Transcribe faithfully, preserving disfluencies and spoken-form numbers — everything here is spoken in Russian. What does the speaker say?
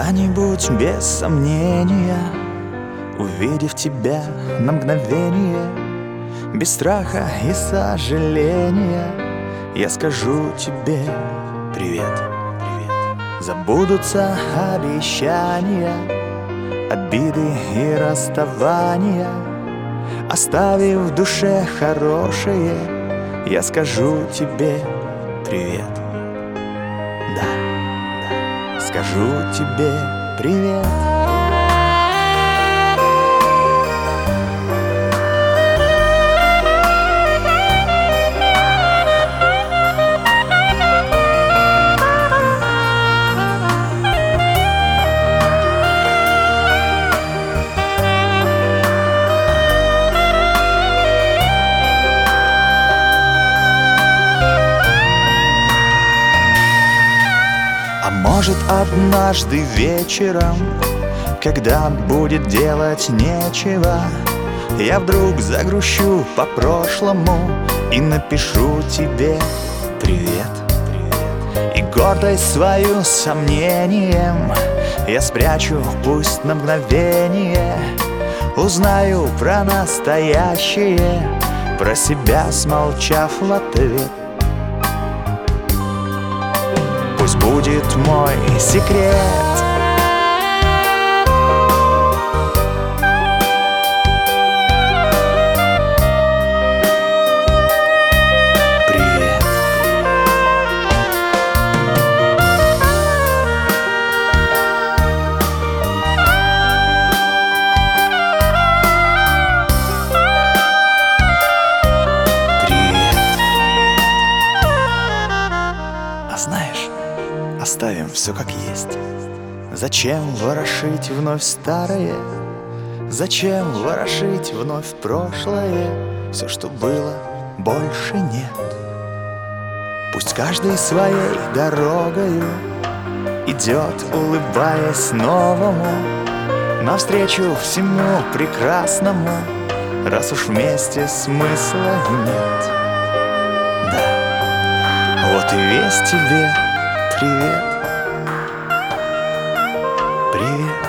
Когда-нибудь без сомнения, увидев тебя на мгновение, без страха и сожаления, я скажу тебе привет, привет. Забудутся обещания, обиды и расставания. Оставив в душе хорошее, я скажу тебе привет. Да, да, скажу тебе привет. А может, однажды вечером, когда будет делать нечего, я вдруг загрущу по прошлому и напишу тебе привет. И гордость свою с сомнением я спрячу, пусть на мгновение. Узнаю про настоящее, про себя смолчав в ответ. Пусть будет мой секрет. Привет. Привет. А знаешь, оставим все как есть. Зачем ворошить вновь старое? Зачем ворошить вновь прошлое? Все, что было, больше нет. Пусть каждый своей дорогою идет, улыбаясь новому, навстречу всему прекрасному, раз уж вместе смысла нет. Да, вот и весь тебе привет, привет.